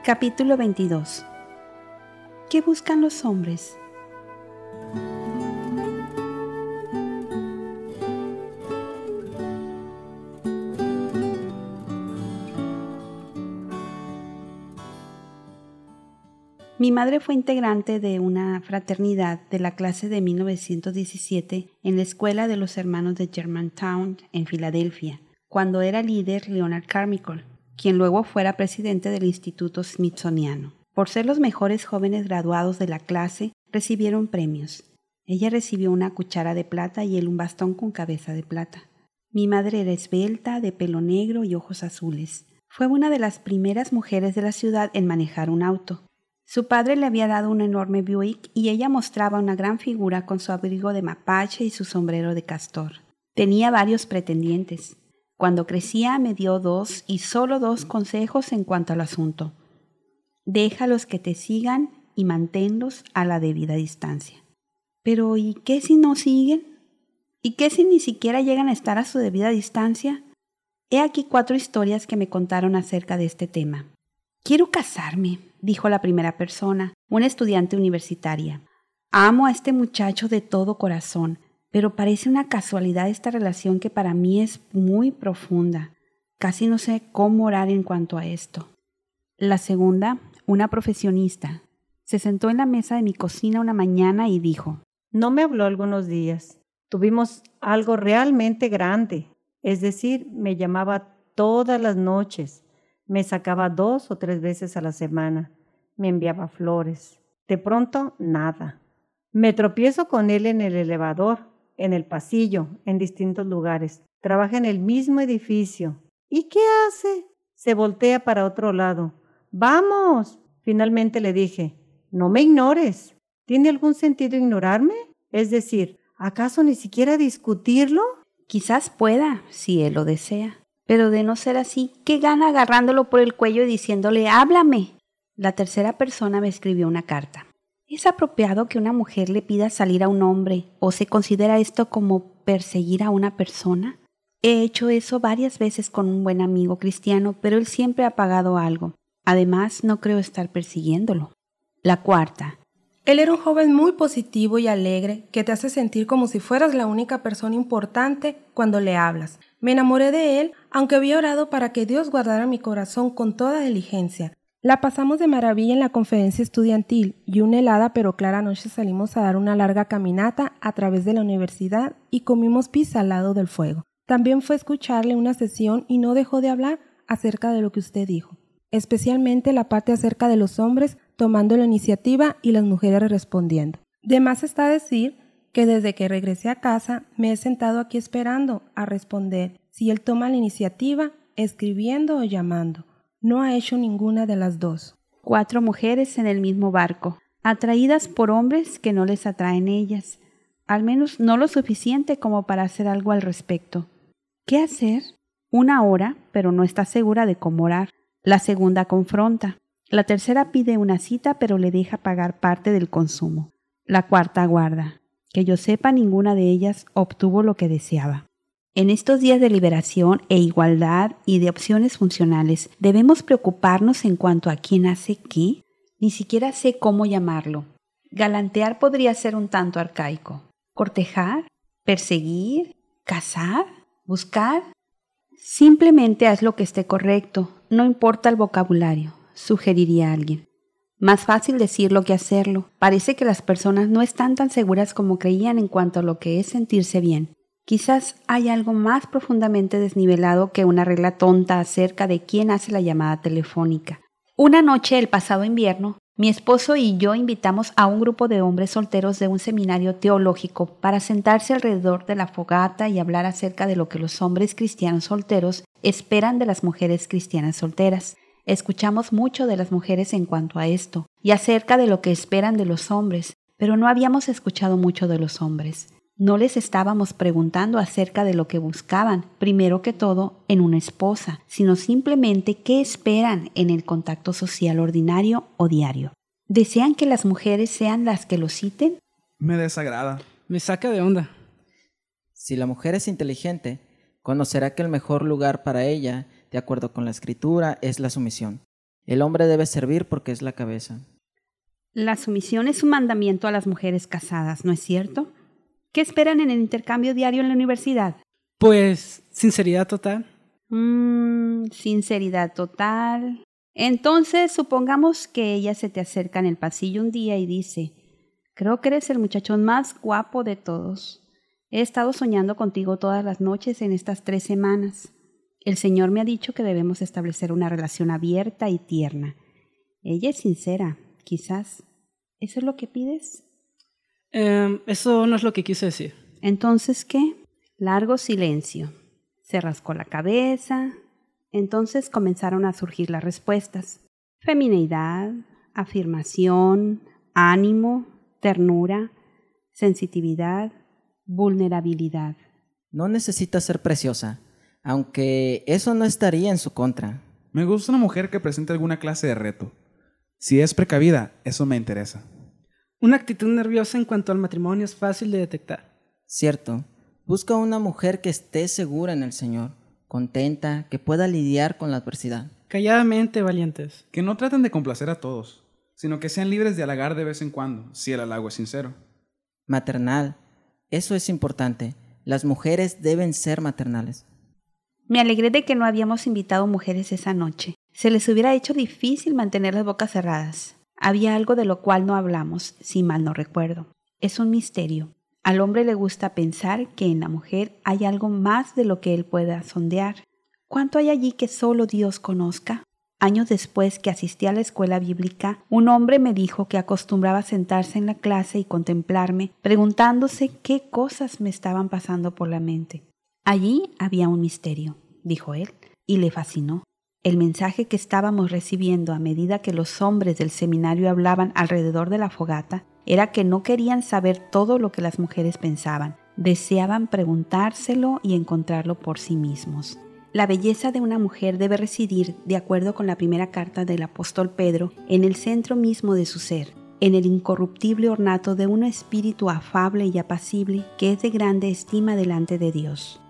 Capítulo 22. ¿Qué buscan los hombres? Mi madre fue integrante de una fraternidad de la clase de 1917 en la escuela de los hermanos de Germantown en Filadelfia, cuando era líder Leonard Carmichael, quien luego fuera presidente del Instituto Smithsoniano. Por ser los mejores jóvenes graduados de la clase, recibieron premios. Ella recibió una cuchara de plata y él un bastón con cabeza de plata. Mi madre era esbelta, de pelo negro y ojos azules. Fue una de las primeras mujeres de la ciudad en manejar un auto. Su padre le había dado un enorme Buick y ella mostraba una gran figura con su abrigo de mapache y su sombrero de castor. Tenía varios pretendientes. Cuando crecía me dio dos y solo dos consejos en cuanto al asunto. Déjalos que te sigan y manténlos a la debida distancia. Pero ¿y qué si no siguen? ¿Y qué si ni siquiera llegan a estar a su debida distancia? He aquí 4 historias que me contaron acerca de este tema. Quiero casarme, dijo la primera persona, una estudiante universitaria. Amo a este muchacho de todo corazón, pero parece una casualidad esta relación que para mí es muy profunda. Casi no sé cómo orar en cuanto a esto. La segunda, una profesionista, se sentó en la mesa de mi cocina una mañana y dijo: No me habló algunos días. Tuvimos algo realmente grande. Es decir, me llamaba todas las noches. Me sacaba 2 o 3 veces a la semana. Me enviaba flores. De pronto, nada. Me tropiezo con él en el elevador, en el pasillo, en distintos lugares. Trabaja en el mismo edificio. ¿Y qué hace? Se voltea para otro lado. ¡Vamos! Finalmente le dije: No me ignores. ¿Tiene algún sentido ignorarme? Es decir, ¿acaso ni siquiera discutirlo? Quizás pueda, si él lo desea. Pero de no ser así, ¿qué gana agarrándolo por el cuello y diciéndole «háblame»? La tercera persona me escribió una carta. ¿Es apropiado que una mujer le pida salir a un hombre o se considera esto como perseguir a una persona? He hecho eso varias veces con un buen amigo cristiano, pero él siempre ha pagado algo. Además, no creo estar persiguiéndolo. La cuarta. Él era un joven muy positivo y alegre que te hace sentir como si fueras la única persona importante cuando le hablas. Me enamoré de él, aunque había orado para que Dios guardara mi corazón con toda diligencia. La pasamos de maravilla en la conferencia estudiantil y una helada pero clara noche salimos a dar una larga caminata a través de la universidad y comimos pizza al lado del fuego. También fue escucharle una sesión y no dejó de hablar acerca de lo que usted dijo, especialmente la parte acerca de los hombres tomando la iniciativa y las mujeres respondiendo. De más está decir que desde que regresé a casa me he sentado aquí esperando a responder si él toma la iniciativa, escribiendo o llamando. No ha hecho ninguna de las dos. 4 mujeres en el mismo barco, atraídas por hombres que no les atraen ellas, al menos no lo suficiente como para hacer algo al respecto. ¿Qué hacer? Una ora, pero no está segura de cómo orar. La segunda confronta. La tercera pide una cita, pero le deja pagar parte del consumo. La cuarta aguarda. Que yo sepa, ninguna de ellas obtuvo lo que deseaba. En estos días de liberación e igualdad y de opciones funcionales, ¿debemos preocuparnos en cuanto a quién hace qué? Ni siquiera sé cómo llamarlo. Galantear podría ser un tanto arcaico. ¿Cortejar? ¿Perseguir? ¿Cazar? ¿Buscar? Simplemente haz lo que esté correcto, no importa el vocabulario, sugeriría alguien. Más fácil decirlo que hacerlo. Parece que las personas no están tan seguras como creían en cuanto a lo que es sentirse bien. Quizás hay algo más profundamente desnivelado que una regla tonta acerca de quién hace la llamada telefónica. Una noche el pasado invierno, mi esposo y yo invitamos a un grupo de hombres solteros de un seminario teológico para sentarse alrededor de la fogata y hablar acerca de lo que los hombres cristianos solteros esperan de las mujeres cristianas solteras. Escuchamos mucho de las mujeres en cuanto a esto y acerca de lo que esperan de los hombres, pero no habíamos escuchado mucho de los hombres. No les estábamos preguntando acerca de lo que buscaban, primero que todo, en una esposa, sino simplemente qué esperan en el contacto social ordinario o diario. ¿Desean que las mujeres sean las que los citen? Me desagrada. Me saca de onda. Si la mujer es inteligente, conocerá que el mejor lugar para ella, de acuerdo con la Escritura, es la sumisión. El hombre debe servir porque es la cabeza. La sumisión es un mandamiento a las mujeres casadas, ¿no es cierto? ¿Qué esperan en el intercambio diario en la universidad? Pues, sinceridad total. Sinceridad total. Entonces, supongamos que ella se te acerca en el pasillo un día y dice: creo que eres el muchachón más guapo de todos. He estado soñando contigo todas las noches en estas 3 semanas. El Señor me ha dicho que debemos establecer una relación abierta y tierna. Ella es sincera, quizás. ¿Eso es lo que pides? Eso no es lo que quise decir. ¿Entonces qué? Largo silencio. Se rascó la cabeza. Entonces comenzaron a surgir las respuestas. Femineidad, afirmación, ánimo, ternura, sensitividad, vulnerabilidad. No necesita ser preciosa, aunque eso no estaría en su contra. Me gusta una mujer que presente alguna clase de reto. Si es precavida, eso me interesa. Una actitud nerviosa en cuanto al matrimonio es fácil de detectar. Cierto, busca una mujer que esté segura en el Señor, contenta, que pueda lidiar con la adversidad. Calladamente valientes. Que no traten de complacer a todos, sino que sean libres de halagar de vez en cuando, si el halago es sincero. Maternal, eso es importante. Las mujeres deben ser maternales. Me alegré de que no habíamos invitado mujeres esa noche. Se les hubiera hecho difícil mantener las bocas cerradas. Había algo de lo cual no hablamos, si mal no recuerdo. Es un misterio. Al hombre le gusta pensar que en la mujer hay algo más de lo que él pueda sondear. ¿Cuánto hay allí que solo Dios conozca? Años después que asistí a la escuela bíblica, un hombre me dijo que acostumbraba sentarse en la clase y contemplarme, preguntándose qué cosas me estaban pasando por la mente. Allí había un misterio, dijo él, y le fascinó. El mensaje que estábamos recibiendo a medida que los hombres del seminario hablaban alrededor de la fogata era que no querían saber todo lo que las mujeres pensaban, deseaban preguntárselo y encontrarlo por sí mismos. La belleza de una mujer debe residir, de acuerdo con la primera carta del apóstol Pedro, en el centro mismo de su ser, en el incorruptible ornato de un espíritu afable y apacible que es de grande estima delante de Dios.